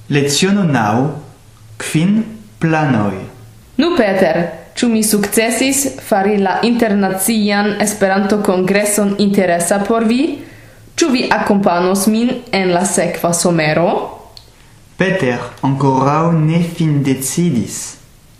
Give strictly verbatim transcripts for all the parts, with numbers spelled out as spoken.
Leziono nau, quin planoi. Nu, Peter, ĉu mi sukcesis fari la internacian Esperanto-kongreson interesa por vi? Ĉu vi akompanos min en la sekva somero? Peter ankoraŭ ne findecidis.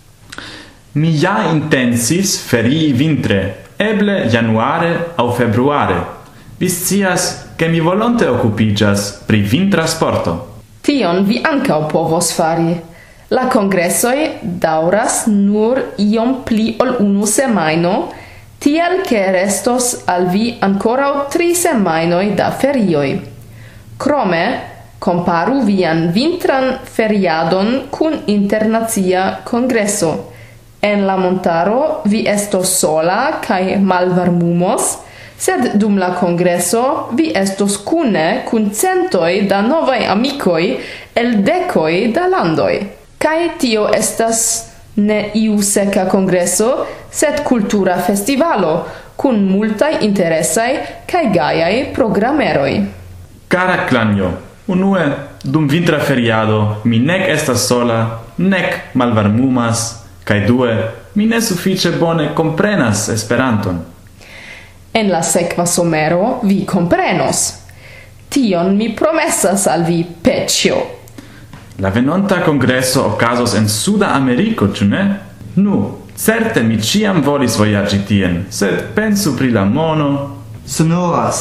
Mi ja intensis ferii vintre, eble januare aŭ februare. Vi scias, ke mi volonte okupiĝas pri vintra sporto. Tion vi ankaŭ povos fari. La kongresoj daŭras nur iom pli ol unu semajno, tiel ke restos al vi ankoraŭ tri semajnoj da ferioj. Krome, komparu vian vintran feriadon kun internacia kongreso. En la montaro vi estos sola kaj malvarmumos, sed dum la kongreso vi estos kune kun centoj da novaj amikoj el dekoj da landoj. Kaj tio estas ne iu seka kongreso, sed kultura festivalo, kun multaj interesaj kaj gajaj programeroj. Cara Clanjo, unue, dum vintra feriado, mi nek estas sola, nek malvarmumas, kaj due, mi ne sufiĉe bone komprenas Esperanton. En la sekva somero vi komprenos. Tion mi promesas al vi, Peĉjo. La venonta kongreso okazos en Suda Ameriko, ĉu ne? Nu, certe mi ĉiam volis vojaĝi tien, sed pensu pri la mono. Sonoras.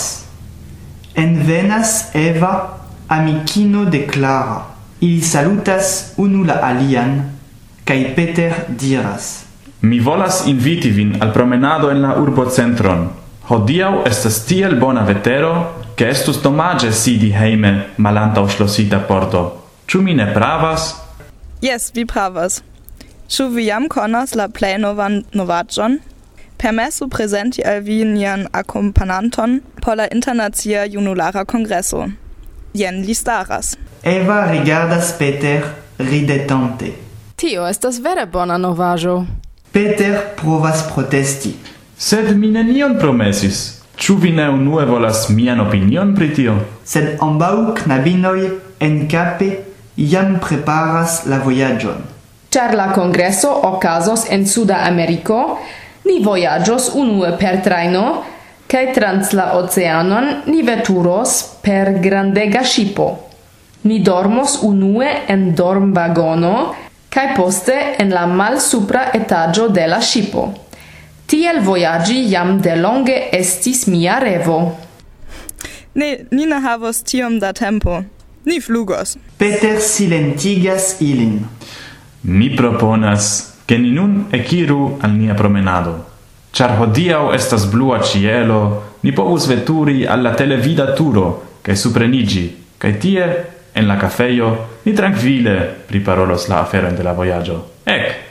Envenas Eva, amikino de Clara. Ili salutas unu la alian, kaj Peter diras: Mi volas inviti vin al promenado en la urbocentron. Hodiaŭ estas tiel bona vetero, ke estus domaĝe sidi hejme malantaŭ ŝlosita porto. Ĉu mi ne pravas? Jes, vi pravas. Ĉu vi jam konas la plej novan novaĵon? Permesu prezenti al vi nian akompananton por la internacia junulara kongreso. Jen li staras. Eva rigardas Peter ridetante. Tio estas vere bona novaĵo. Peter provas protesti. Sed mi nenion promesis. Ĉu vi ne unue volas mian opinion pri tio? Sed ambaŭ knabinoj enkape jam preparas la vojaĝon. Ĉar la kongreso okazos en Suda Ameriko, ni vojaĝos unue per trajno, kaj trans la oceanon ni veturos per grandega ŝipo. Ni dormos unue en dormvagono, kaj poste en la malsupra etaĝo de la ŝipo. Tiel vojaĝi jam delonge estis mia revo. Ne, ni ne havos tiom da tempo. Ni flugos. Peter silentigas ilin. Mi proponas, ke ni nun ekiru al nia promenado. Ĉar hodiaŭ estas blua ĉielo, ni povus veturi al la televida turo kaj supreniĝi, kaj tie, en la kafejo, ni trankvile priparolos la aferojn de la vojaĝo. Ek!